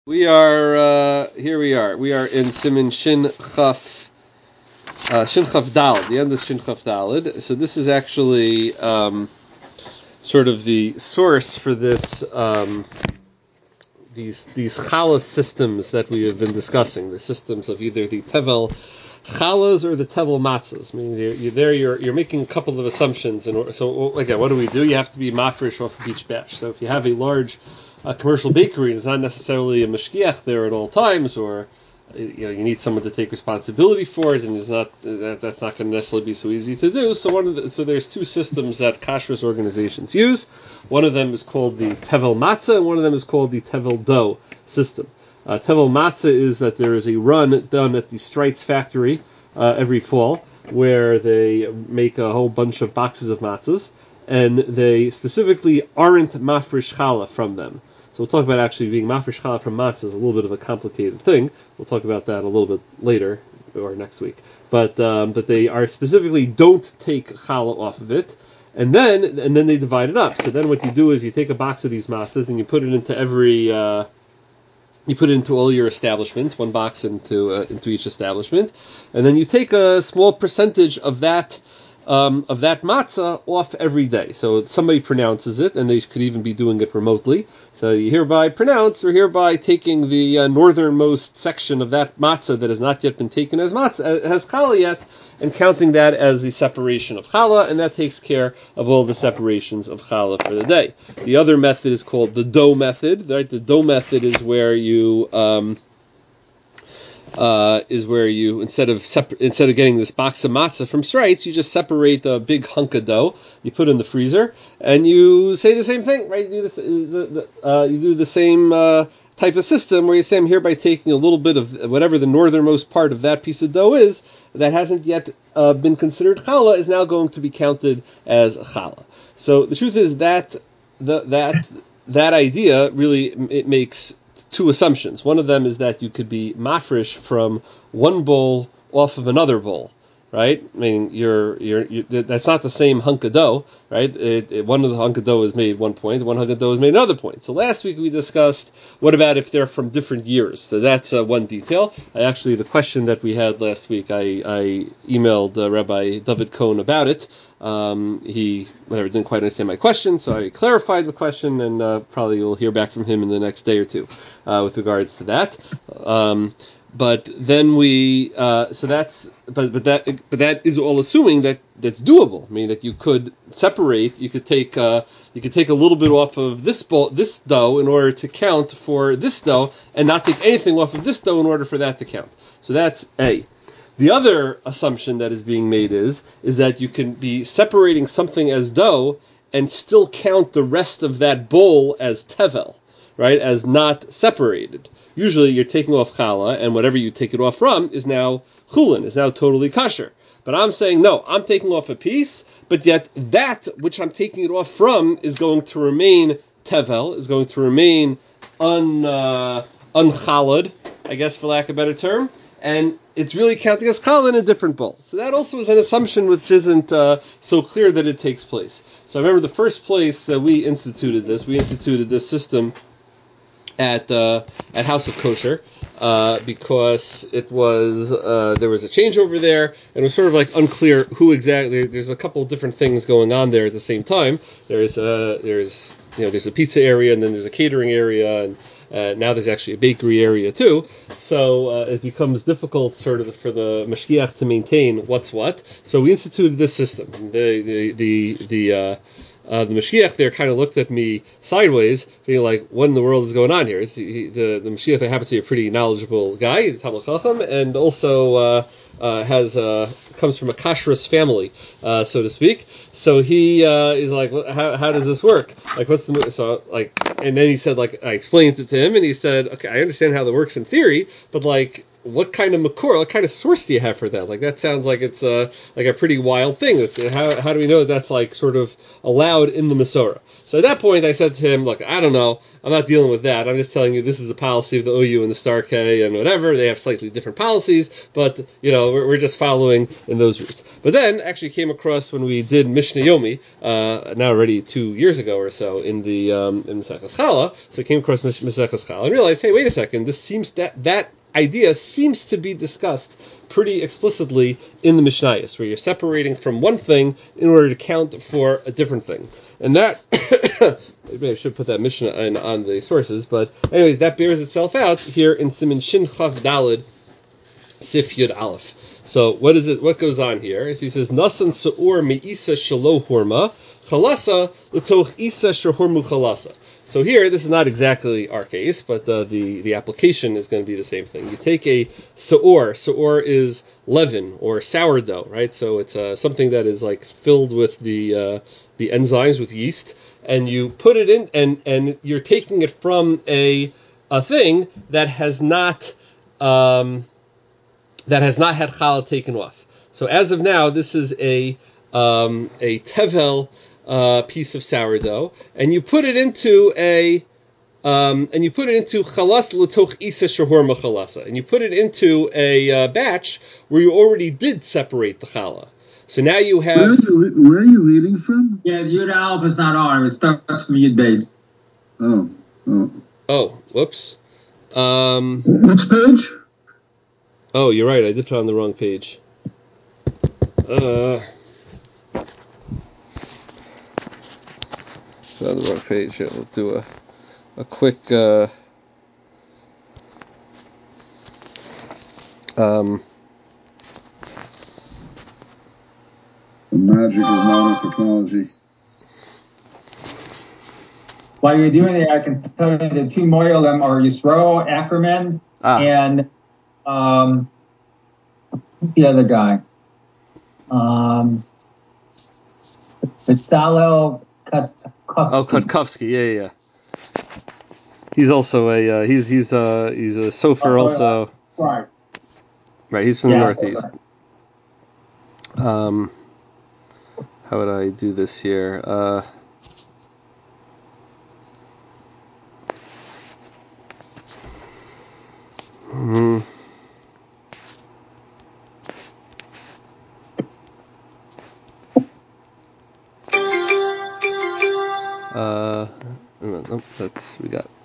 We are here. We are in Siman Shin Chaf Daled, the end of Shin Chaf Daled. So this is actually sort of the source for this these challah systems that we have been discussing. The systems of either the tevel challahs or the tevel matzahs. I mean, you're making a couple of assumptions, and so again, what do? You have to be mafresh off of each batch. So if you have a large commercial bakery, and it's not necessarily a mashgiach there at all times, or you need someone to take responsibility for it, and that's not going to necessarily be so easy to do. So there's two systems that kashrus organizations use. One of them is called the tevel matzah, and one of them is called the tevel dough system. Tevel matzah is that there is a run done at the Strites factory every fall, where they make a whole bunch of boxes of matzahs, and they specifically aren't mafresh challah from them. So we'll talk about actually being mafresh challah from matzah is a little bit of a complicated thing. We'll talk about that a little bit later or next week. But they are specifically don't take challah off of it, and then they divide it up. So then what you do is you take a box of these matzahs and you put it into you put it into all your establishments, one box into each establishment, and then you take a small percentage of that matzah off every day. So somebody pronounces it, and they could even be doing it remotely. So you hereby pronounce, or hereby taking the northernmost section of that matzah that has not yet been taken as matzah, has challah yet, and counting that as the separation of challah, and that takes care of all the separations of challah for the day. The other method is called the dough method. Right? The dough method is where you instead of getting this box of matzah from Strites, you just separate a big hunk of dough, you put it in the freezer, and you say the same thing, right? You do the same type of system where you say, I'm hereby taking a little bit of whatever the northernmost part of that piece of dough is that hasn't yet been considered challah, is now going to be counted as challah. So the truth is that that idea really, it makes two assumptions. One of them is that you could be mafresh from one bowl off of another bowl, right? I mean, that's not the same hunk of dough, right? One of the hunk of dough is made at one point, one hunk of dough is made at another point. So last week we discussed what about if they're from different years. So that's one detail. The question that we had last week, I emailed Rabbi David Cohen about it. He didn't quite understand my question, so I clarified the question, and probably you'll hear back from him in the next day or two with regards to that. But then that is all assuming that that's doable. I mean, that you could separate, you could take a little bit off of this dough in order to count for this dough, and not take anything off of this dough in order for that to count. So that's A. The other assumption that is being made is that you can be separating something as dough and still count the rest of that bowl as tevel, right, as not separated. Usually you're taking off challah, and whatever you take it off from is now chulin, is now totally kosher. But I'm saying, no, I'm taking off a piece, but yet that which I'm taking it off from is going to remain tevel, is going to remain unchalad, I guess, for lack of a better term, and it's really counting as challah in a different bowl. So that also is an assumption which isn't so clear that it takes place. So I remember the first place that we instituted this system at House of Kosher, because it was there was a changeover there, and it was sort of like unclear who exactly. There's a couple of different things going on there at the same time. There's a pizza area, and then there's a catering area, and now there's actually a bakery area too. So it becomes difficult sort of for the mashgiach to maintain what's what. So we instituted this system. The Mashiach there kind of looked at me sideways, being like, what in the world is going on here? The Mashiach there happens to be a pretty knowledgeable guy, he's Talmid Chacham, and also comes from a kashrus family, so to speak. So he is like, how does this work? Like, what's the so like? And then he said, like, I explained it to him, and he said, okay, I understand how that works in theory, but like, what kind of makor, what kind of source do you have for that? Like, that sounds like it's like a pretty wild thing. How do we know that's like sort of allowed in the Masorah? So at that point, I said to him, look, I don't know. I'm not dealing with that. I'm just telling you this is the policy of the OU and the Star K and whatever. They have slightly different policies, but, we're just following in those routes. But then, actually came across when we did Mishnah Yomi, now already 2 years ago or so, in the in Maseches Chala. So I came across Maseches Chala and realized, hey, wait a second, this seems that idea seems to be discussed pretty explicitly in the Mishnayos, where you're separating from one thing in order to count for a different thing. And that, maybe I should put that Mishnah on the sources, but anyways, that bears itself out here in Siman Shin Chav Daled Sif Yud Aleph. So what goes on here is he says, Nasan Sa'ur Me'isa Shalo Horma, Chalasa L'toch Isa Shahormu Chalasa. So here, this is not exactly our case, but the application is going to be the same thing. You take a sa'or is leaven or sourdough, right? So it's something that is like filled with the enzymes, with yeast, and you put it in, and you're taking it from a thing that has not had challah taken off. So as of now, this is a tevel piece of sourdough, and you put it into chalas l'toch isa shahor machalasa, and you put it into a batch where you already did separate the challah. So now you have. Where are you reading from? Yeah, Yud Aleph is not on. It starts from Yud Beis. Oh, whoops. Which page? Oh, you're right. I did put on the wrong page. Put on the wrong page. Here, we'll do a quick. The magic of nanotechnology. While you're doing it, I can tell you the two Moyalim are Yisro Ackerman and the other guy. Bezalel Kutkovsky. Oh, Kutkovsky, yeah. He's also he's a sofer also. Right. Right, he's from the Northeast. How would I do this here? Nope, that's we got.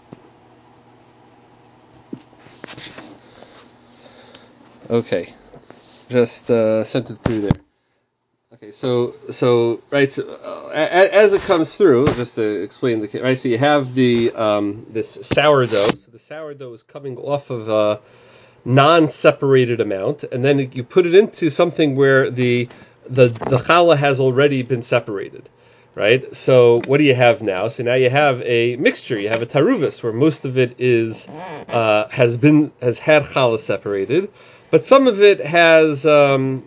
Okay, just sent it through there. Okay, so right, as it comes through, just to explain the right. So you have the this sourdough. So the sourdough is coming off of a non-separated amount, and then you put it into something where the challah has already been separated. Right, so what do you have now? So now you have a mixture. You have a taruvis where most of it is has had challah separated, but some of it has not.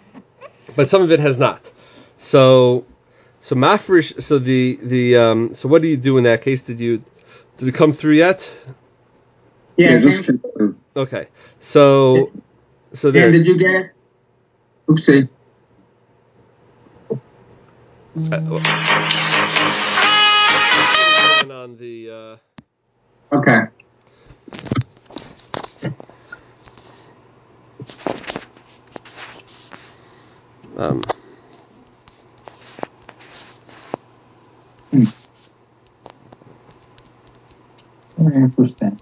So mafresh. So so what do you do in that case? Did it come through yet? Yeah. Just Okay. So there. And did you get it? Oopsie. On the Okay. Interesting.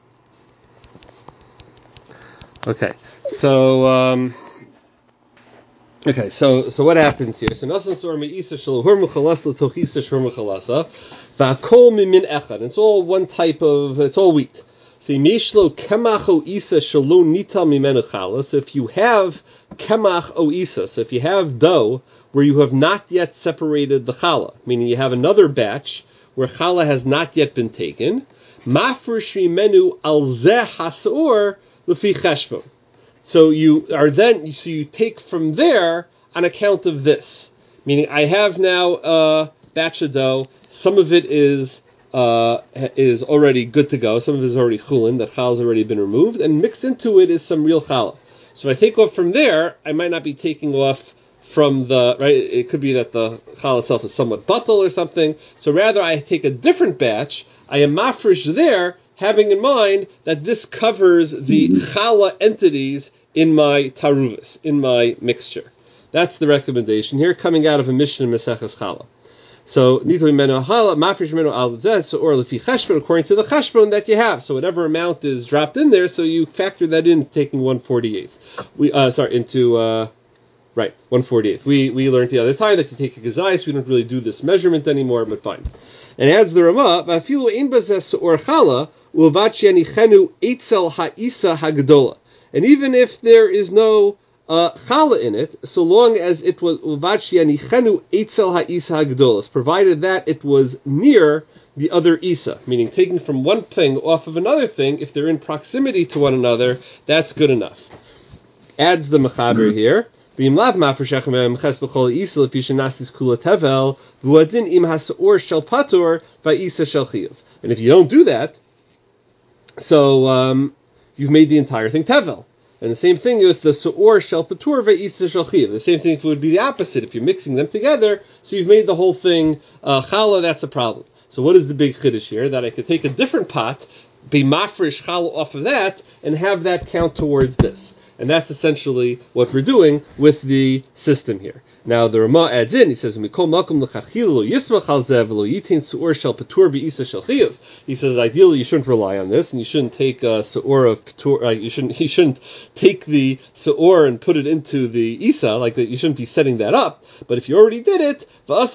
Okay. So what happens here? So nasan sor me'isa shel hormu chalasa l'toch isa shormu chalasa v'akol mimin echad. It's all one type of. It's all wheat. So mishlo kemach o isa shelo nital mimenu challah. So if you have kemach o isa, so if you have dough where you have not yet separated the challah, meaning you have another batch where challah has not yet been taken, mafresh mimenu al zeh hasor lefi cheshbon. So you take from there on account of this. Meaning I have now a batch of dough. Some of it is is already good to go. Some of it is already chulin, that chal has already been removed, and mixed into it is some real challah. So if I take off from there, I might not be taking off from the, right, it could be that the chal itself is somewhat buttal or something. So rather I take a different batch, I am mafresh there, having in mind that this covers the challah entities in my taruvus, in my mixture. That's the recommendation here, coming out of a Mishnah Maseches Challah. So, according to the cheshbon that you have. So whatever amount is dropped in there, so you factor that in, taking 1/48. 1/48. We learned the other time that you take a gezai, we don't really do this measurement anymore, but fine. And adds the Rama, and even if there is no challah in it, so long as it was provided that it was near the other isa, meaning taking from one thing off of another thing, if they're in proximity to one another, that's good enough. Adds the mechaber here. And if you don't do that, so you've made the entire thing tevel. And the same thing with the su'or shel patur ve'isa shel chiv. The same thing would be the opposite if you're mixing them together. So you've made the whole thing challah. That's a problem. So what is the big chiddush here? That I could take a different pot, be mafresh challah off of that, and have that count towards this. And that's essentially what we're doing with the system here. Now the Rama adds in, he says, he says, ideally you shouldn't rely on this, and you shouldn't take a su'or of patur, you shouldn't take the su'or and put it into the isa, like that. You shouldn't be setting that up. But if you already did it, that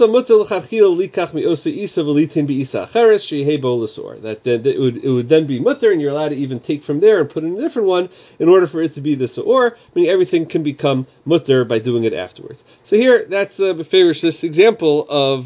it would then be mutter, and you're allowed to even take from there and put in a different one in order for it to be the su'or, meaning everything can become mutter by doing it afterwards. So here, that's this example of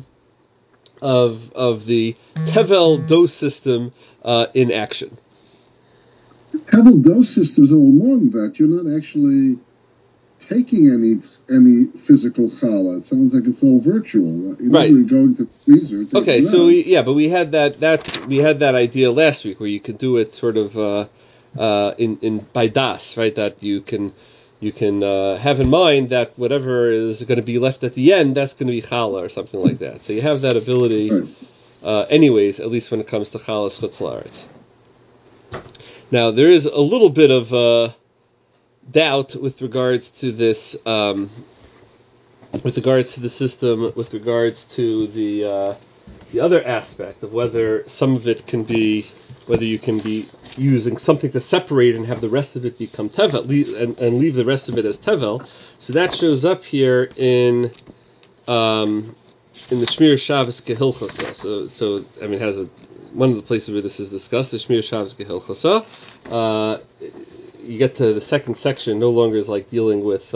the tevel dose system in action. Tevel dose system is a little more than that. You're not actually taking any physical challah. It sounds like it's all virtual. You're not really going to the freezer. Okay, so but we had that idea last week where you could do it sort of in by das, right? That you can have in mind that whatever is going to be left at the end, that's going to be challah or something like that. So you have that ability, anyways, at least when it comes to challah chutz la'aretz. Now there is a little bit of doubt with regards to this, with regards to the system, with regards to the other aspect of whether some of it can be, whether you can be using something to separate and have the rest of it become tevel, and leave the rest of it as tevel. So that shows up here in the Shmir Shabbos Gehilchasa. So I mean, it has one of the places where this is discussed, the Shmir Shabbos Gehilchasa. You get to the second section, no longer is like dealing with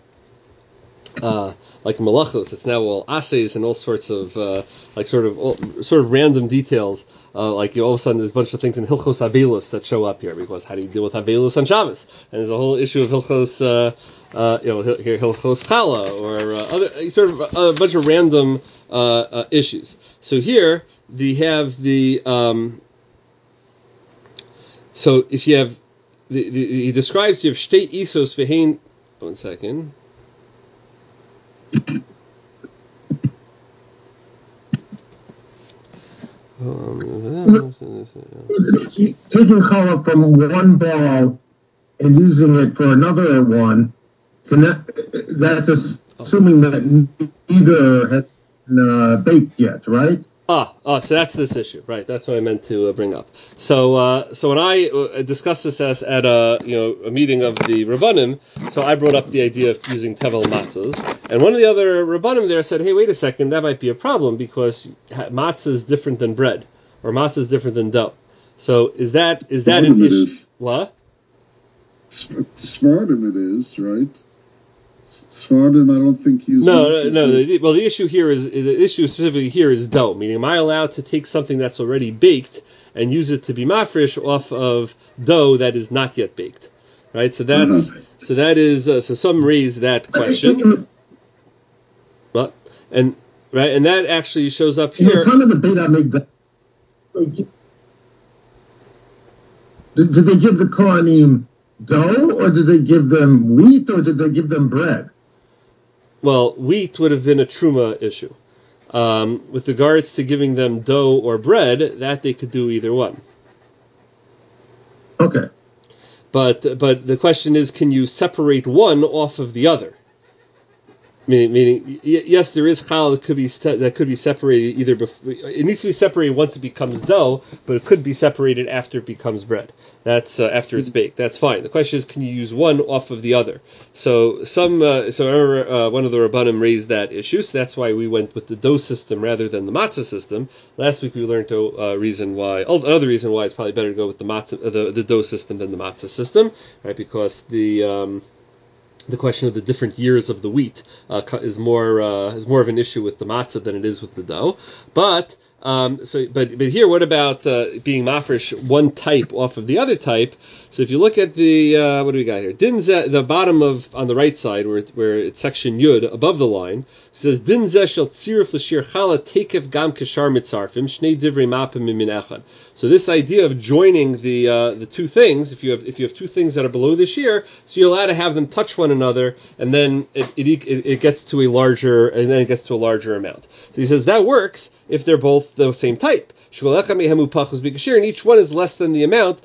like malachos. It's now all assays and all sorts of sort of random details. All of a sudden there's a bunch of things in Hilchos Avelus that show up here, because how do you deal with Avelus on Shabbos? And there's a whole issue of Hilchos Hilchos Chala, or other sort of a bunch of random issues. So here they have the so if you have he describes, you have shtei isos v'hein. 1 second. Taking challah from one ball and using it for another one, that's assuming that neither has been baked yet, right? So that's this issue, right? That's what I meant to bring up. So when I discussed this at a meeting of the Rabbanim, so I brought up the idea of using tevel matzahs, and one of the other Rabbanim there said, "Hey, wait a second, that might be a problem because matzah is different than bread, or matzah is different than dough. So is that an issue? What? Sfardim it is, right? Sfardim, I don't think use. No. The issue here is specifically here is dough. Meaning, am I allowed to take something that's already baked and use it to be mafresh off of dough that is not yet baked? Right. So that's so some raise that question. And that actually shows up here. In the time of the Beit HaMikdash, Did they give the Kohanim dough, or did they give them wheat, or did they give them bread? Well, wheat would have been a truma issue. With regards to giving them dough or bread, that they could do either one. Okay. But the question is, can you separate one off of the other? Meaning, yes, there is challah that could be separated either. It needs to be separated once it becomes dough, but it could be separated after it becomes bread. That's after it's baked. That's fine. The question is, can you use one off of the other? So I remember one of the Rabbanim raised that issue. So that's why we went with the dough system rather than the matzah system. Last week we learned another reason why it's probably better to go with the dough system than the matzah system, right? Because the question of the different years of the wheat is more of an issue with the matzah than it is with the dough. But here, what about being mafresh one type off of the other type? So if you look at the what do we got here? The bottom on the right side where it's section Yud above the line says Din zeh shel tziruf l'shir chala tekef gam kashar mitzarfim shnei divrei mapim min echad. So this idea of joining the two things, if you have two things that are below the shear, so you're allowed to have them touch one another, and then it gets to a larger amount. So he says that works if they're both the same type. And each one is less than the amount,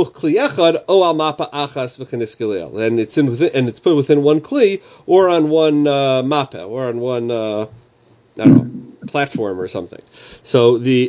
and it's put within one kli, or on one mappa, or on one platform or something. So in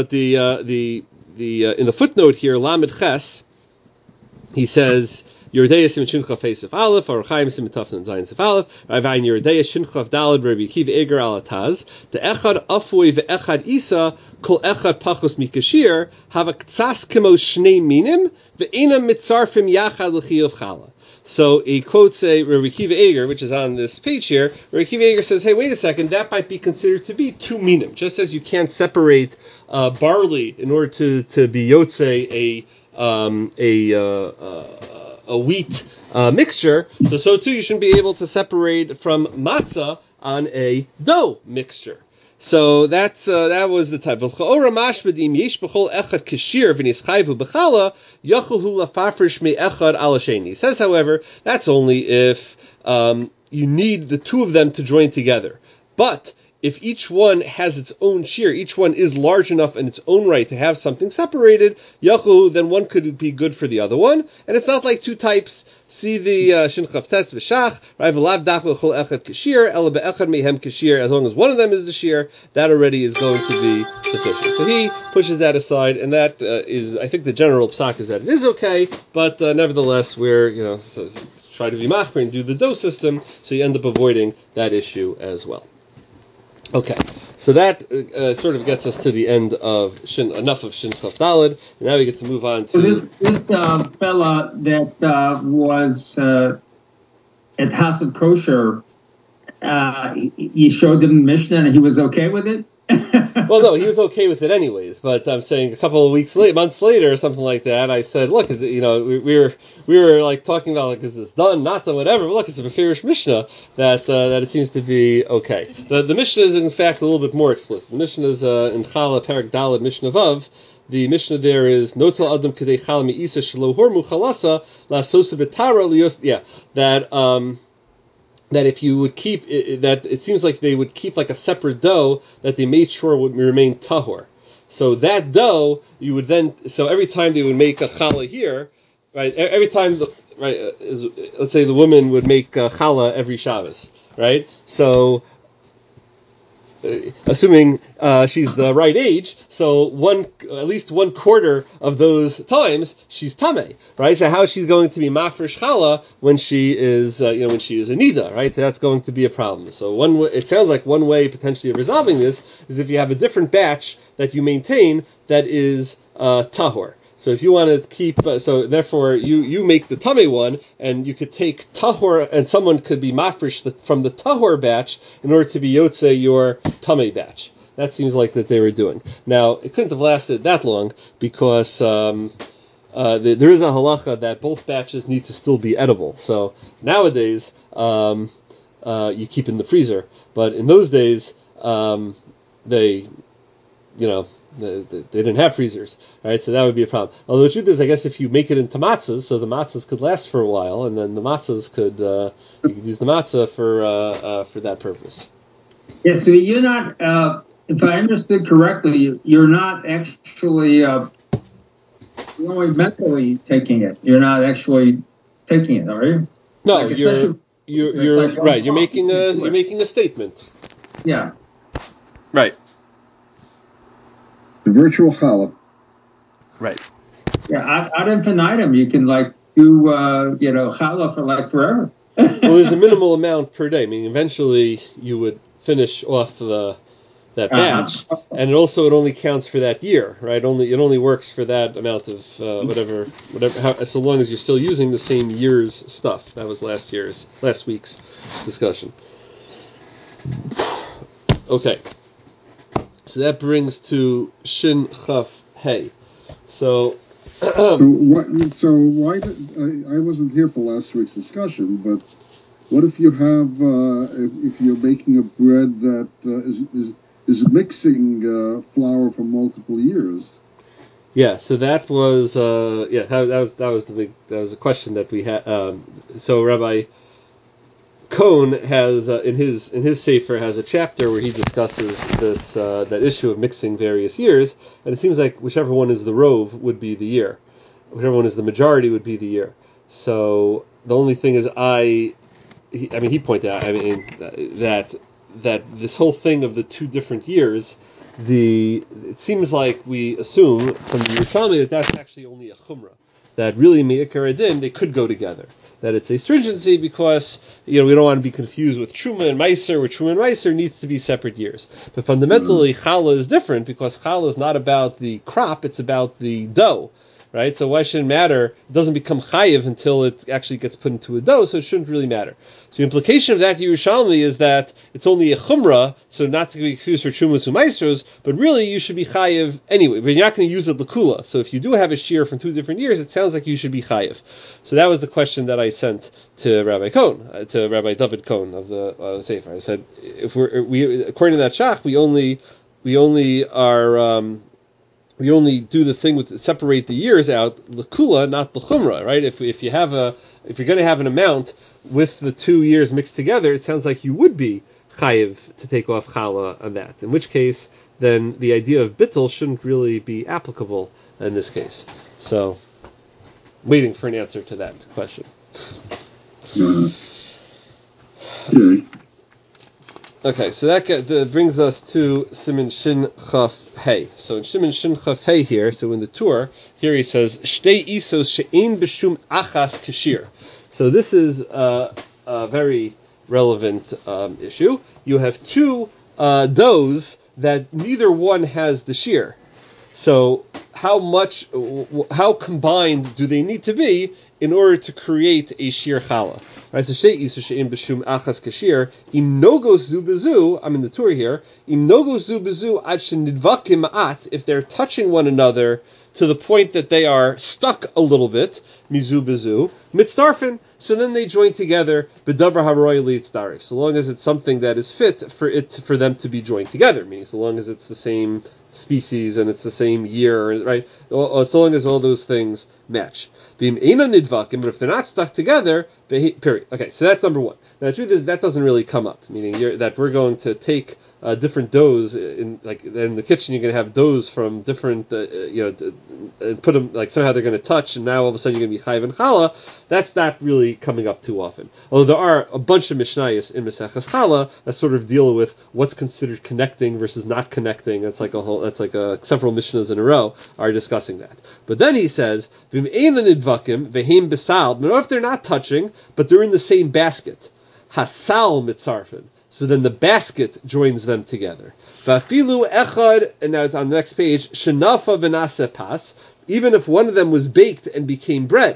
the footnote here, Lamed Ches, he says Yerdei Sim Shinchav Fesef Aleph, or Chaim Sim Tafnan Zayin Sef Aleph, Ravayin Yerdei Shinchav Dalad Rabbi Akiva Eger Alataz, the Echad Afui veEchad Isa Kol Echad Pachos Mikashir have a Ktsas Kemo Shnei Minim veEinam Mitzarfim Yachad L'Chiyuv Chala. So he quotes Rabbi Akiva Eger, which is on this page here. Rabbi Akiva Eger says, "Hey, wait a second. That might be considered to be two minim, just as you can't separate barley in order to be yotze a wheat mixture. So too you shouldn't be able to separate from matzah on a dough mixture." So that was the type. He says, however, that's only if you need the two of them to join together. But if each one has its own shear, each one is large enough in its own right to have something separated, yachu, then one could be good for the other one. And it's not like two types. See the Shinchav Tetz V'Shach, right? V'lav dachel chol echad kashir, ela be'echad mehem kashir. As long as one of them is the shear, that already is going to be sufficient. So he pushes that aside, and that is, I think, the general psak is that it is okay, but nevertheless, we're try to be machmer and do the dough system, so you end up avoiding that issue as well. Okay, so that sort of gets us to the end of enough of Shin Chaf Daled. Now we get to move on to this fella that was at Hasav Kosher. You showed him Mishnah and he was okay with it. Well, no, he was okay with it anyways. But I'm saying a couple of months later, or something like that, I said, look, we were like talking about like, is this done, not done, whatever. But look, it's a Beferish Mishnah that it seems to be okay. The Mishnah is in fact a little bit more explicit. The Mishnah is in Chala Perak Daled Mishnah Vav. The Mishnah there is Notal Adam Kedei Chal Mi Isa Shelo Hormu Chalasa La Sosa Betara Lios. Yeah, that if you would keep that, it seems like they would keep like a separate dough that they made sure would remain tahor. So that dough, you would then, so every time they would make a challah here, right? Every time, let's say the woman would make challah every Shabbos, right? So, assuming she's the right age, so at least 1/4 of those times she's tameh, right? So how she's going to be mafresh challah when she is, a nida, right? So that's going to be a problem. So it sounds like one way potentially of resolving this is if you have a different batch that you maintain that is tahor. So if you want to keep, so therefore you make the tameh one, and you could take tahor, and someone could be mafresh from the tahor batch in order to be yotze your tameh batch. That seems like that they were doing. Now it couldn't have lasted that long because there is a halacha that both batches need to still be edible. So nowadays you keep in the freezer, but in those days they they didn't have freezers, right? So that would be a problem. Although the truth is, I guess if you make it into matzahs, so the matzahs could last for a while, and then the matzahs you could use the matzah for that purpose. Yeah, so you're not, if I understood correctly, you're not actually, you're only mentally taking it. You're not actually taking it, are you? No, like you're right. You're making a statement. Yeah. Right. The virtual challah. Right. Yeah, ad infinitum, you can do challah for forever. Well, there's a minimal amount per day. I mean, eventually you would finish off that batch, and it only counts for that year, right? It only works for that amount of whatever, so long as you're still using the same year's stuff. That was last week's discussion. Okay, so that brings to Shin Chaf Hey. So why did I wasn't here for last week's discussion, but what if you have if you're making a bread that is mixing flour for multiple years? Yeah, so that was that was a question that we had. So Rabbi Cohn has in his sefer has a chapter where he discusses this that issue of mixing various years, and it seems like whichever one is the rove would be the year, whichever one is the majority would be the year. So the only thing is he pointed out that this whole thing of the two different years, it seems like we assume from the Yerushalmi that's actually only a chumrah. That really me'ikar adin they could go together. That it's a stringency because we don't want to be confused with Truma and Meiser, where Truma and Meiser needs to be separate years. But fundamentally, Challah is different because Challah is not about the crop; it's about the dough. Right, so why shouldn't it matter? It doesn't become chayiv until it actually gets put into a dough, so it shouldn't really matter. So the implication of that Yerushalmi is that it's only a chumrah, so not to be confused for trumas u'maisros, but really you should be chayiv anyway. But you're not going to use it l'kula. So if you do have a shear from two different years, it sounds like you should be chayiv. So that was the question that I sent to Rabbi Cohn, to Rabbi David Cohn of the Sefer. I said, if we according to that shach, we only do the thing with separate the years out, l'kula, not l'chumra, right? If you're going to have an amount with the 2 years mixed together, it sounds like you would be chayiv to take off challah on that. In which case, then the idea of bittul shouldn't really be applicable in this case. So, waiting for an answer to that question. Okay, so that brings us to Siman Shin Chaf Hey. So in Siman Shin Chaf Hey here, so in the tour, here he says, Shtei isos she'ein b'shum achas kashir. So this is a very relevant issue. You have two doughs that neither one has the shear. So how combined do they need to be in order to create a shear challah? Right, so she'im b'shum achas kashir im nogos zu bezu. I'm in the tour here. Im nogos zu bezu ad shenidvakim at, if they're touching one another to the point that they are stuck a little bit, mizu bezu mitzdarfin. So then they join together b'davar haroy li'tzdarif. So long as it's something that is fit for them to be joined together, meaning so long as it's the same species and it's the same year, right? So long as all those things match. But if they're not stuck together, period. Okay, so that's number one. Now the truth is that doesn't really come up, meaning that we're going to take different doughs in the kitchen. You're going to have doughs from different, and put them somehow they're going to touch, and now all of a sudden you're going to be chayiv and challah. That's not really coming up too often. Although there are a bunch of mishnayos in Maseches Challah that sort of deal with what's considered connecting versus not connecting. That's like several mishnahs in a row are discussing that. But then he says, but if they're not touching, but they're in the same basket, hasal mitzarfin. So then the basket joins them together. Vafilu echad, and now it's on the next page, shenafa v'naseh pas, even if one of them was baked and became bread.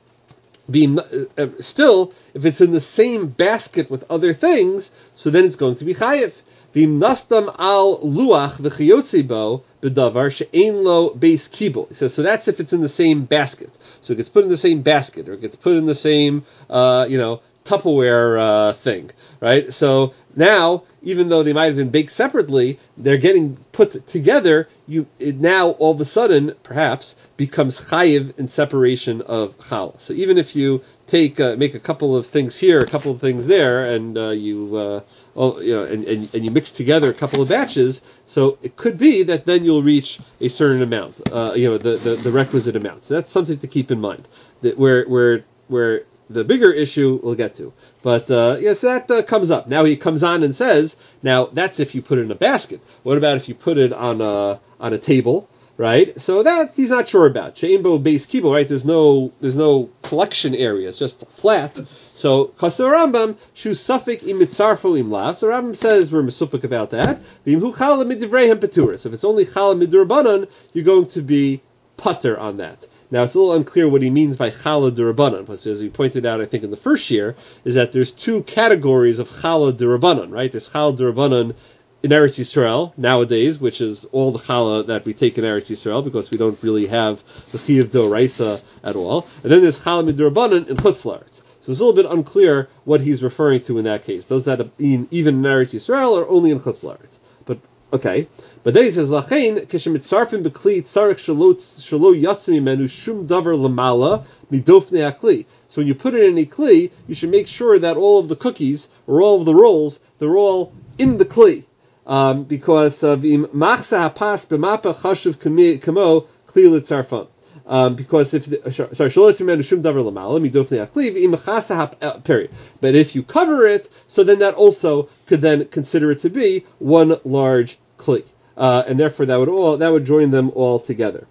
Still, if it's in the same basket with other things, so then it's going to be chayiv. V'im nastam al luach v'chiyotzi bo b'davar she'ein lo beis kibul. He says, so that's if it's in the same basket. So it gets put in the same basket, or it gets put in the same, Tupperware thing, right? So now, even though they might have been baked separately, they're getting put together. It now all of a sudden perhaps becomes chayiv in separation of challah. So even if you make a couple of things here, a couple of things there, and you mix together a couple of batches, so it could be that then you'll reach a certain amount, the requisite amount. So that's something to keep in mind. That where the bigger issue we'll get to. But yes, that comes up. Now he comes on and says, now that's if you put it in a basket. What about if you put it on a table, right? So that he's not sure about. Chainbow base kibo, right? There's no collection area. It's just flat. So Chasar Rambam shu safik im mitzarfo im las. So Rambam says we're mesupik about that. V'imhu chala midivreihem peturis. So if it's only chala midurabanan, you're going to be putter on that. Now, it's a little unclear what he means by challah d'Rabbanan, because as we pointed out, I think, in the first year, is that there's two categories of challah d'Rabbanan, right? There's challah d'Rabbanan in Eretz Yisrael nowadays, which is all the challah that we take in Eretz Yisrael, because we don't really have the chiyuv d'oraisa at all. And then there's challah d'Rabbanan in Chutz La'aretz. So it's a little bit unclear what he's referring to in that case. Does that mean even in Eretz Yisrael or only in Chutz La'aretz? But okay, but then he says, "Lachein kishemitzarfim bekli tzarich shelo yatzim imenu shum davar lamala midofnei akli." So when you put it in a kli, you should make sure that all of the cookies or all of the rolls, they're all in the kli, because of machsa hapas b'mapa chashuv kamo kli litzarfam. Because if period. But if you cover it, so then that also could then consider it to be one large kli, and therefore that would join them all together.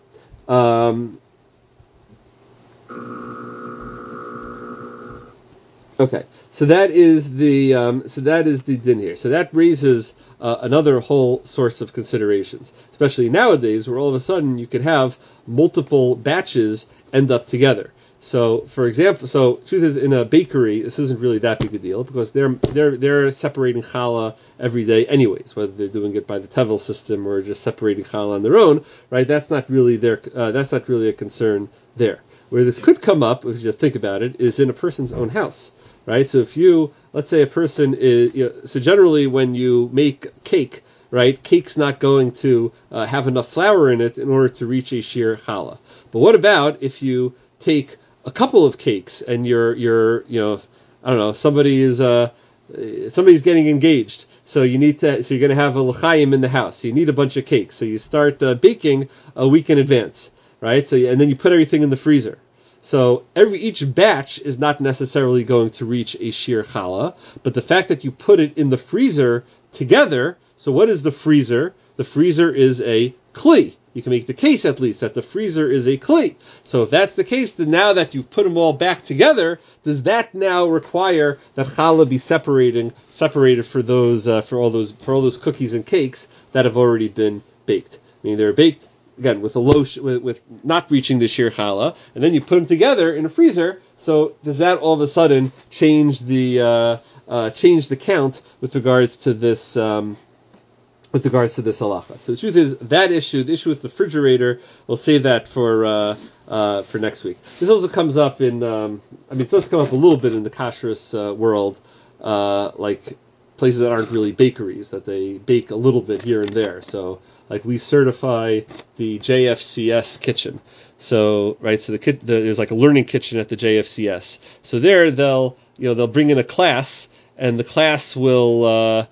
Okay, so that is the din here. So that raises another whole source of considerations, especially nowadays, where all of a sudden you could have multiple batches end up together. So, for example, truth is, in a bakery, this isn't really that big a deal because they're separating challah every day, anyways, whether they're doing it by the tevel system or just separating challah on their own, right? That's not really a concern there. Where this could come up, if you think about it, is in a person's own house. Right, so if let's say a person is, so generally when you make cake, right, cake's not going to have enough flour in it in order to reach a sheer challah. But what about if you take a couple of cakes and you're I don't know, somebody's getting engaged, so you're going to have a l'chaim in the house, so you need a bunch of cakes, so you start baking a week in advance, right? So and then you put everything in the freezer. So each batch is not necessarily going to reach a sheer challah, but the fact that you put it in the freezer together, so what is the freezer? The freezer is a kli. You can make the case at least that the freezer is a kli. So if that's the case, then now that you've put them all back together, does that now require that challah be separated for all those cookies and cakes that have already been baked? I mean, they're baked again with with not reaching the sheer challah, and then you put them together in a freezer. So does that all of a sudden change the count with regards to this halacha? So the truth is that the issue with the refrigerator, we'll save that for next week. This also comes up it does come up a little bit in the kashrus world, like places that aren't really bakeries, that they bake a little bit here and there. So, like, we certify the JFCS kitchen. So, right, so there's like a learning kitchen at the JFCS. So there they'll bring in a class, and the class will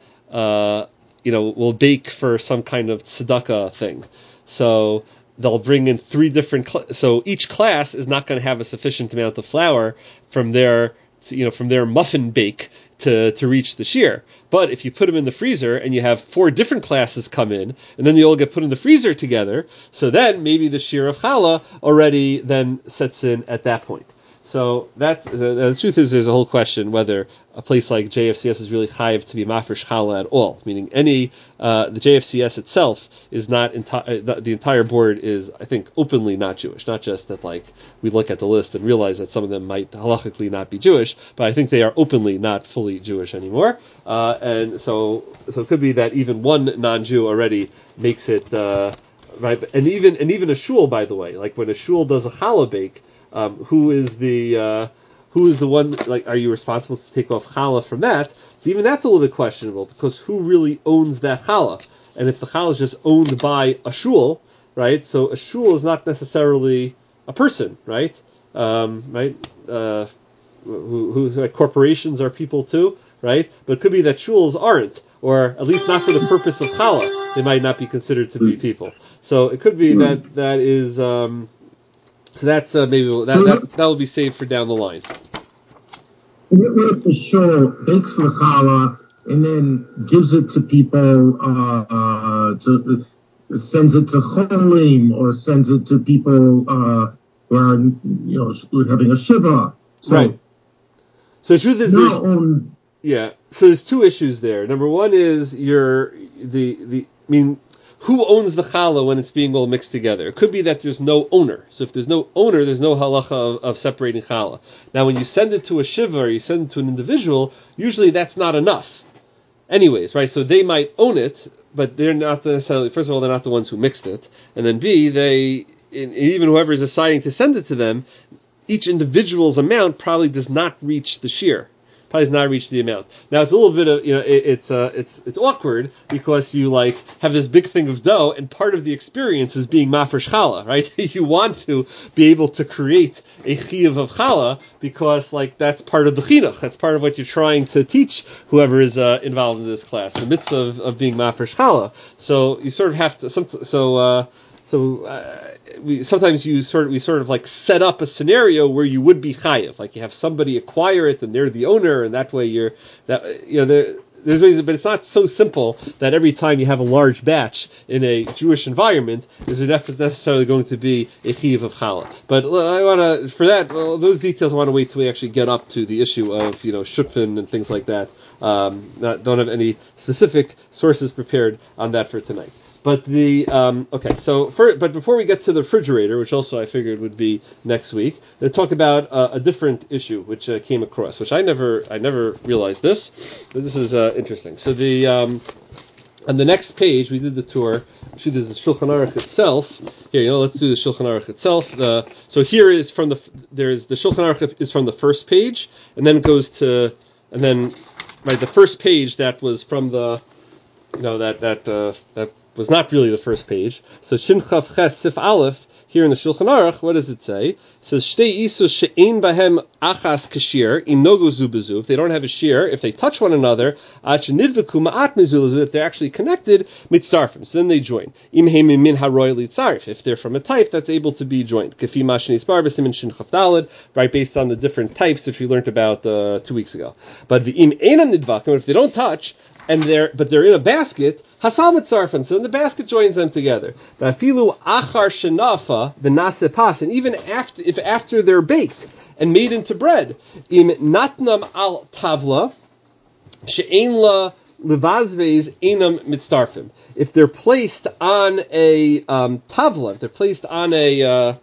bake for some kind of tzedakah thing. So they'll bring in 3 different. So each class is not going to have a sufficient amount of flour from their muffin bake to reach the shear. But if you put them in the freezer and you have 4 different classes come in, and then they all get put in the freezer together, so then maybe the shear of challah already then sets in at that point. So the truth is, there's a whole question whether a place like JFCS is really chayiv to be mafresh challah at all. Meaning, the JFCS itself is not the entire board is, I think, openly not Jewish. Not just that, like, we look at the list and realize that some of them might halachically not be Jewish, but I think they are openly not fully Jewish anymore. And so it could be that even one non-Jew already makes it right. And even a shul, by the way, like when a shul does a challah bake. Who is the who is the one, like, are you responsible to take off challah from that? So even that's a little bit questionable, because who really owns that challah? And if the challah is just owned by a shul, right? So a shul is not necessarily a person, right? Like corporations are people too, right? But it could be that shuls aren't, or at least not for the purpose of challah. They might not be considered to be people. So it could be that is. So that's maybe that will be saved for down the line. What if the shul bakes the challah and then gives it to people, sends it to cholim, or sends it to people who are, having a shiva? So, right. So the truth is, so there's two issues there. Number one is who owns the challah when it's being all mixed together? It could be that there's no owner. So if there's no owner, there's no halacha of separating challah. Now, when you send it to a shiva or you send it to an individual, usually that's not enough. Anyways, right? So they might own it, but they're not necessarily. First of all, they're not the ones who mixed it, and then B, even whoever is deciding to send it to them, each individual's amount probably does not reach the shear. Probably does not reach the amount. Now it's a little bit of, it's awkward because you have this big thing of dough, and part of the experience is being mafresh challah, right? You want to be able to create a chiyuv of challah because that's part of the chinuch. That's part of what you're trying to teach whoever is involved in this class, the mitzvah of being mafresh challah. So you sort of have to. We sometimes set up a scenario where you would be chayiv, like you have somebody acquire it and they're the owner, and that way there's ways, but it's not so simple that every time you have a large batch in a Jewish environment is it necessarily going to be a chiyuv of challah. But those details I want to wait till we actually get up to the issue of shutfin and things like that. Don't have any specific sources prepared on that for tonight. But but before we get to the refrigerator, which also I figured would be next week, let's talk about a different issue which came across, which I never realized this, but this is interesting. So on the next page we did the tour. Actually, there's the Shulchan Aruch itself. Here, let's do the Shulchan Aruch itself. So here is the Shulchan Aruch is from the first page, and then it goes to the first page that was from the that was not really the first page. So Shin Chav Ches Sif Aleph, here in the Shulchan Aruch, what does it say? It says, Shtei isus she'ein bahem achas kashir, im nogo zu bezu. If they don't have a shear, if they touch one another, ad shenidvaku ma'at mezulazu, that they're actually connected, mitzarfim. So then they join. Im heim min haroy litzarif. If they're from a type that's able to be joined. Kafi mashnis barbasim and Shin Chav Daled, right, based on the different types that we learned about 2 weeks ago. But the im einam nidvakim, if they don't touch, but they're in a basket, hasal mitzarfim, so then the basket joins them together. Vafilu achar shenafa v'nase pas, and even after they're baked and made into bread, im natnam al tavla she'ein la levazves einam mitzarfim. If they're placed on a tavla, if they're placed on a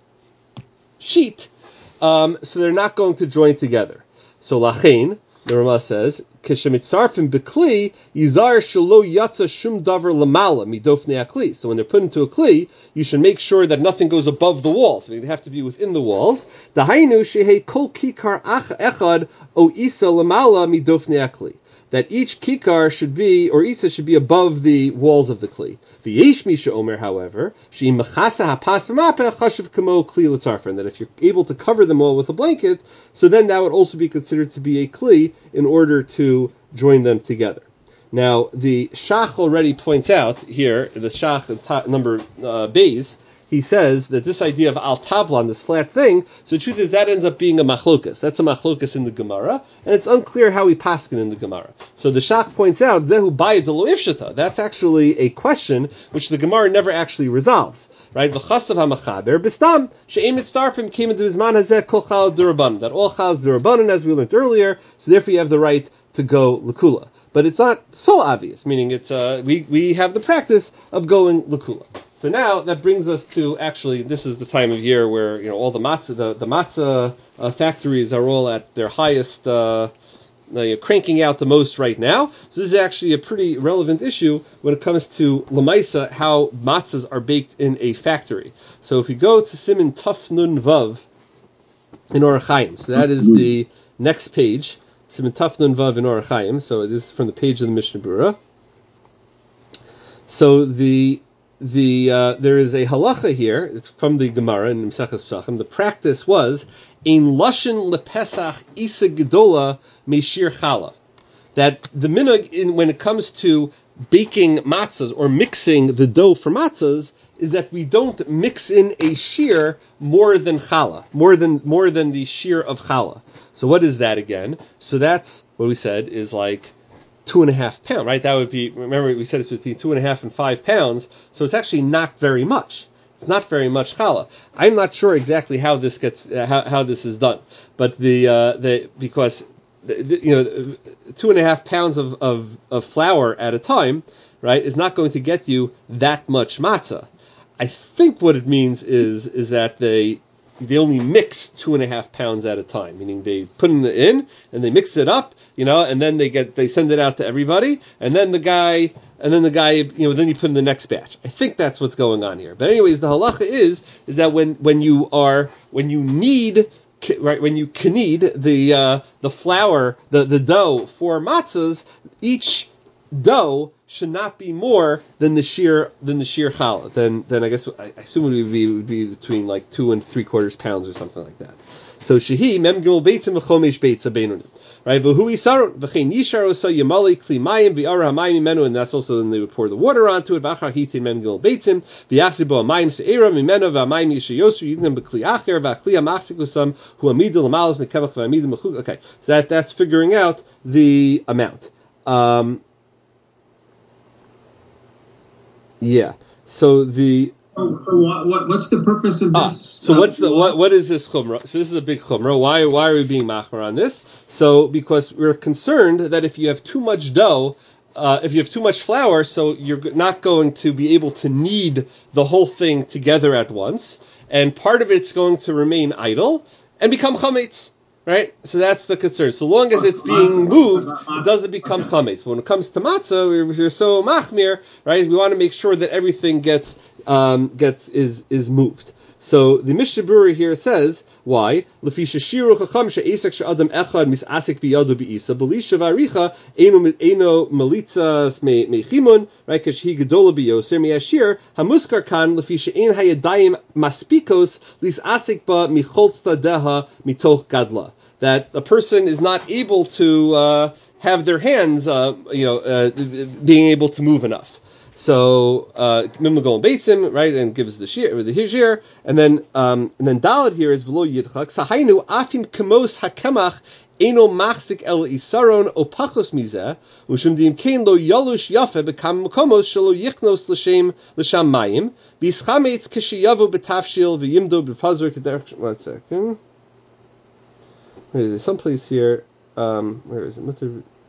sheet, so they're not going to join together. So lachein, the Rama says, Kishemitzarfim bekli yizar shelo yatsa shum davar lamala midofnei akli. So when they're put into a kli, you should make sure that nothing goes above the walls. I mean, they have to be within the walls. Dahainu shehei kol kikar echad o isa lamala midofnei akli. That each kikar should be, or isa should be above the walls of the kli. V'yesh misha omer, however, she'im mechasa hapas v'mapeh chashuv kamo kli l'tzarfin. That if you're able to cover them all with a blanket, so then that would also be considered to be a kli in order to join them together. Now, the Shach already points out here, the Shach number Beis, he says that this idea of al tavlan, this flat thing, so the truth is that ends up being a machlokas. That's a machlokas in the Gemara, and it's unclear how we paskin in the Gemara. So the Shach points out, zehu bayit lo ifshata. That's actually a question which the Gemara never actually resolves. Right? V'chasav ha'machaber b'stam she'em mitzarfim came into bizman hazeh kol chal d'Rabbanan. That all chal d'Rabbanan, as we learned earlier, so therefore you have the right to go l'kula. But it's not so obvious, meaning it's we have the practice of going l'kula. So now that brings us to, actually, this is the time of year where all the matzah factories are all at their highest, cranking out the most right now. So this is actually a pretty relevant issue when it comes to Lamaisa, how matzahs are baked in a factory. So if you go to Siman Tuf Nun Vav in Orach Chaim, so that is next page, Siman Taf Nun Vav in Orach Chaim. So this is from the page of the Mishnah Berurah. So there is a halacha here. It's from the Gemara in Maseches Pesachim. The practice was ein lashin lepesach isa gedola meishir chala. That the minhag when it comes to baking matzahs or mixing the dough for matzahs is that we don't mix in a shear more than challah, more than the shear of challah. So what is that again? So that's what we said is like 2.5 pounds, right? That would be, remember we said it's between 2.5 and 5 pounds, so it's actually not very much. It's not very much challah. I'm not sure exactly how this gets, how this is done, but because 2.5 pounds of flour at a time, right, is not going to get you that much matzah. I think what it means is that they only mix 2.5 pounds at a time, meaning they put it in and they mix it up, and then they send it out to everybody, and then the guy, then you put in the next batch. I think that's what's going on here. But anyways, the halacha is that when you knead the flour, the dough for matzahs, each dough should not be more than the sheer challah. Then I guess I assume it would be between like 2 and 3/4 pounds or something like that. So shehi mem gimel beitzim v'chomesh beitza beinunim. Right, v'hu isaron v'chein yisharo so yamali kli mayim v'ara hamayim mimenu, and that's also when they would pour the water onto it. V'achar hitin mem gimel beitzim v'yachsi bo hamayim se'era mimenu v'hamayim yishayosu yidnem b'kli acher v'achli hamachsikusam hu amidu l'malas mekevach v'amidu mechuk. Okay, so that's figuring out the amount. Yeah. So what's the purpose of this? So what is this chumrah? So this is a big chumrah. Why are we being machmir on this? So because we're concerned that if you have too much dough, if you have too much flour, so you're not going to be able to knead the whole thing together at once, and part of it's going to remain idle and become chametz. Right? So that's the concern. So long as it's being moved, it doesn't become chametz. When it comes to matzah, we're so machmir, right? We want to make sure that everything is moved. So the Mishnah Berurah here says, why? Lefi sheshiru chacham she'esek she'adam echad misasik biyado be'isa b'lisha v'aricha eno melitzas mechimun, right? K'shehi gedola biyoser me'ashir hamuskar kan lefi she'en hayadayim maspikos lisasik ba micholz tadeha mitoch gadla. That a person is not able to have their hands, being able to move enough. So Mimagol Beitzim, right, and gives the hijir, and then Daled here is v'lo yidchak sahainu afim kemos hakemach eno machzik el isaron opachos mizeh u'shum di'imkein lo yalush yafe bekam makomos shelo yichnos l'sham mayim b'ischametz k'sheyavo b'tafshil v'yimdo b'pazur k'derech. 1 second. There's someplace here. Where is it?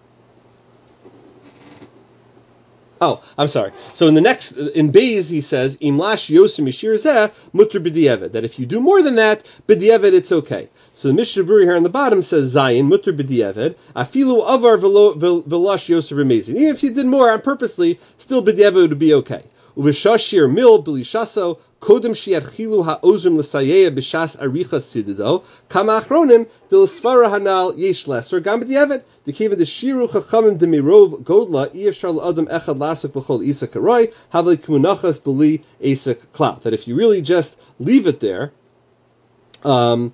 Oh, I'm sorry. So in Beis he says, Imlash Yosim Yishir Zeh Mutter B'di'evet, that if you do more than that, B'di'evet it's okay. So the Mishnah Berurah here on the bottom says Zayin Mutter B'di'evet Afilu Avar V'lash Yosef Remezin. Even if you did more purposely, still B'di'evet would be okay. Uveshashir Mil B'lishaso Kodem Shiarchilu HaOzrim L'Sayeya B'Shas Arichas Sidido Kama Achronim D'L'Svara Hanal Yesh Lesser Gam B'di'evet D'Kiva D'Shiru Chachamim D'Mirov Godla Iyashar L'Adam Echad Lasek B'Chol Isa Karoi Havli K'munachas B'Li Asek Klau. That if you really just leave it there, for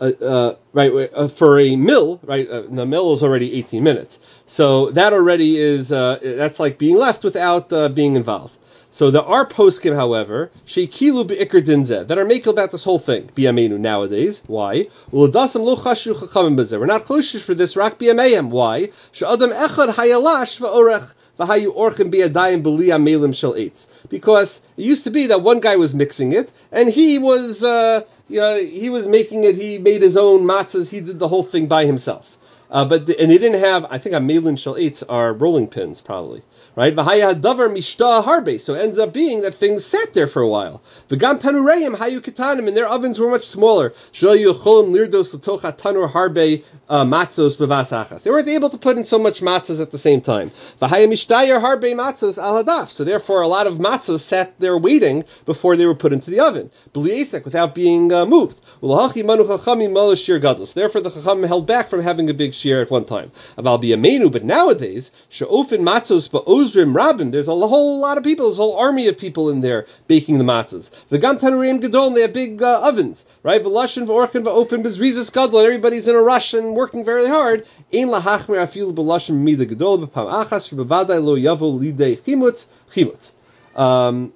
a mill, right? The mill is already 18 minutes, so that already is that's like being left without being involved. So there are poskim, however, sheikilu be'ikr dinzeh, that are making about this whole thing, b'yameinu nowadays. Why? U'ladasam lo chashu chachamim b'zeh. We're not choshish for this, rak b'yameim. Why? She'adam echad hayalash v'orech v'hayu orchim b'yadayim b'li amelim shel eitz. Because it used to be that one guy was mixing it, and he was, he was making it, he made his own matzahs, he did the whole thing by himself. and they didn't have, I think, a melin shel eitz are rolling pins, probably, right? V'haya davar mishta harbe, so it ends up being that things sat there for a while. V'gam tanureim hayu ketanim, and their ovens were much smaller. Shel yucholim lirdos l'tocha tanur harbe matzos b'vasachas. They weren't able to put in so much matzahs at the same time. V'haya mishtayir harbe matzos al hadaf, so therefore a lot of matzahs sat there waiting before they were put into the oven, b'liesek, without being moved. U'lahachi manu chachamim molo shir gadlus. Therefore the chachamim held back from having a big shir at one time. Aval b'yameinu, but nowadays she'ofin matzos ba'ozrim rabim. There's a whole lot of people, there's a whole army of people in there baking the matzahs. The gam tanurim gadol, they have big ovens, right? V'lashin v'orchen v'ofen b'zrizas gadol, and everybody's in a rush and working very hard. Ein lahachmer afilu b'lashin mida gadol b'pam achas v'bavadai lo yavo lidei chimutz. Va'olam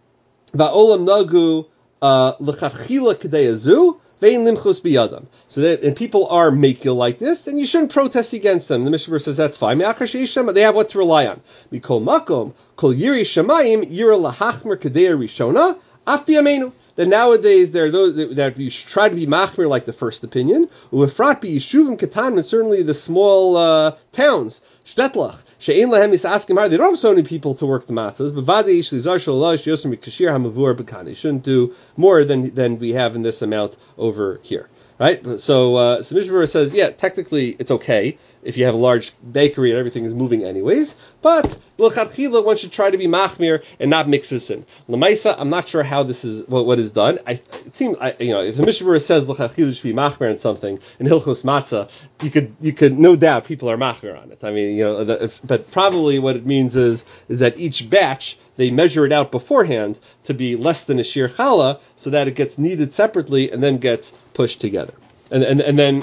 nagu l'chachila k'dei azu. So that, and people are makil like this, and you shouldn't protest against them. The Mishnah says that's fine. They have what to rely on. Mikol makom kol yiri shamayim yira lahachmer kadeya rishona af biyamenu. That nowadays there are those that you should try to be machmir like the first opinion. Uefrat bi yishuvim katan, and certainly the small towns shtetlach. They don't have so many people to work the matzahs. Shouldn't do more than we have in this amount over here, right? So Mishnah says, yeah, technically it's okay if you have a large bakery and everything is moving anyways, but l'chadchila one should try to be machmir and not mix this in. L'maisa, I'm not sure how this is what is done. It seems, if the Mishnah says l'chadchila should be machmir on something in Hilchos Matzah, you could no doubt people are machmir on it. I mean, but probably what it means is that each batch they measure it out beforehand to be less than a shir challah, so that it gets kneaded separately and then gets pushed together. And then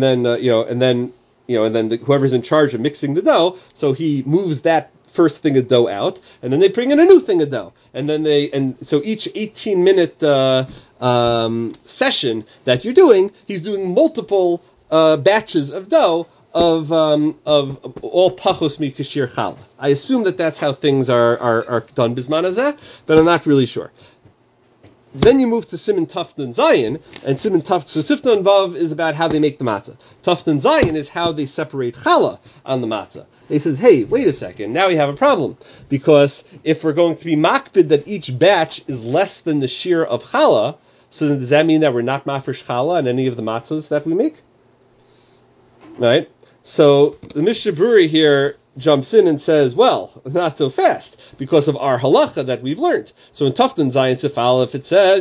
whoever's in charge of mixing the dough, so he moves that first thing of dough out, and then they bring in a new thing of dough, and so each 18-minute session that you're doing, he's doing multiple batches of dough of all pachos mikashir challah. I assume that's how things are done bisman hazeh, but I'm not really sure. Then you move to Siman Tuftan Zayin, and Siman Tuftan Vav is about how they make the matzah. Tuftan Zayin is how they separate challah on the matzah. He says, hey, wait a second, now we have a problem, because if we're going to be makbid that each batch is less than the shear of challah, so then does that mean that we're not mafresh challah on any of the matzahs that we make? Right? So the Mishnah Berurah here jumps in and says, well, not so fast, because of our halacha that we've learned. So in Tuftan Zayin Sifal, if it says,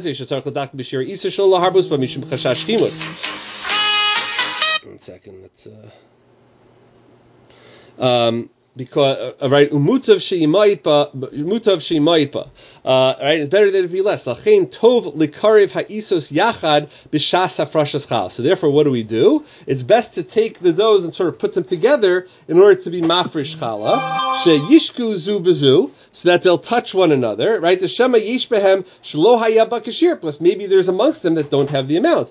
one second, let's because right, umutav sheimaipa, right, it's better than it be less. Lachein tov likariv ha'isos yachad b'shas hafrashas chal. So therefore, what do? It's best to take the doughs and sort of put them together in order to be mafresh challah. Sheyishku zu bezu, so that they'll touch one another, right? The shema yish behem shelo haya bakashir. Plus, maybe there's amongst them that don't have the amount.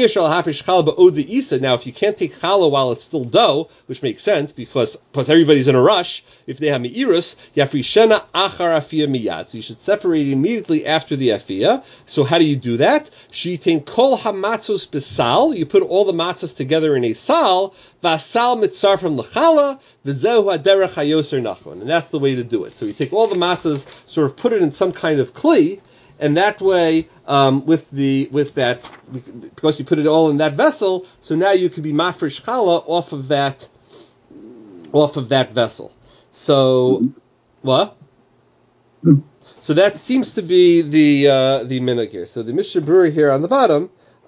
Now, if you can't take challah while it's still dough, which makes sense because everybody's in a rush, if they have me'irus, yafrishena achar afiyah miyad. So you should separate immediately after the afiyah. So how do you do that? Shitain kol hamatzos besal. You put all the matzahs together in a sal. Vasal mitzar from lechala. V'zehu haderech hayoser nachon. And that's the way to do it. So you take all the matzahs, sort of put it in some kind of kli, and that way, with that, because you put it all in that vessel, so now you could be mafresh challah off of that vessel. So, what? So that seems to be the minhag here. So the Mishnah Berurah here on the bottom,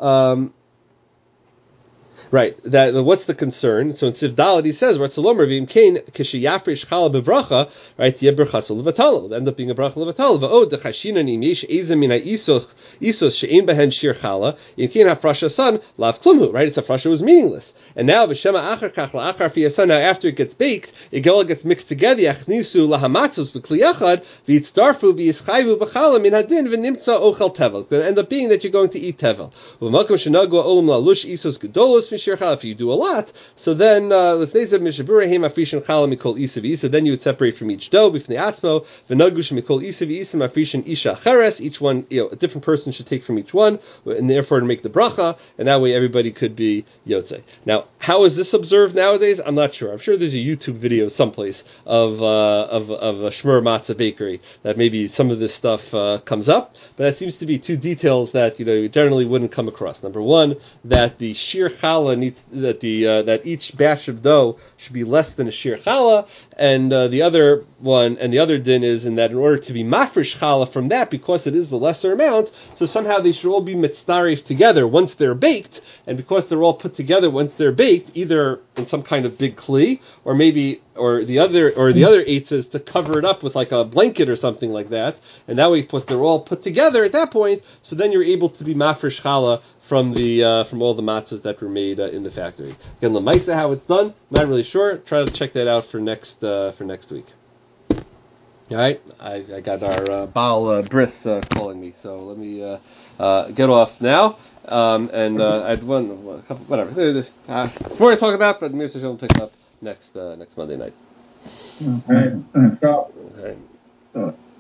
right? What's the concern? So in Siv Daled he says, "Ratzalomer v'im kain kishiyafresh challah bebracha, right? Yeberchasol levatalo. It'll end up being a bracha levatalo. Va'od dechashina nimesh ezem mina isos she'en behen shir challah. Im kain hafrasha son lav klumhu. Right? It's hafrasha was meaningless. And now v'shema achar kach la'achar fiyasan. Now after it gets baked, it all gets mixed together. Yachnisu lahamatzos b'kli yachad v'yitzdarfu v'yischayvu b'challah min hadin v'nimtza ochel tevel. It's going to end up being that you're going to eat tevel. V'malkom shenagu olam lalush isos gedolos. shir challah. If you do a lot, so then lefnei mishaburahim afrishin challah mikol isa v'isa. Then you would separate from each dough b'fnei atzmo v'nagush mikol isa v'isa afrishin isha cheres. Each one, a different person should take from each one, and therefore to make the bracha, and that way everybody could be yotzei. Now, how is this observed nowadays? I'm not sure. I'm sure there's a YouTube video someplace of a Shmur Matzah bakery that maybe some of this stuff comes up, but that seems to be two details that you generally wouldn't come across. Number one, that the shir challah needs that each batch of dough should be less than a shir challah, and the other din is in that in order to be mafresh challah from that, because it is the lesser amount, so somehow they should all be mitzdarif together once they're baked, and because they're all put together once they're baked, either in some kind of big kli, or the other eitzes to cover it up with like a blanket or something like that, and that way, because they're all put together at that point, so then you're able to be mafresh challah from all the matzahs that were made in the factory. Again, l'maisa how it's done, not really sure. Try to check that out for next week. All right, I got our Baal Bris calling me, so let me get off now. And I'd a couple, whatever. More to talk about, but Mir Hashem will pick it up next Monday night. Okay. Okay.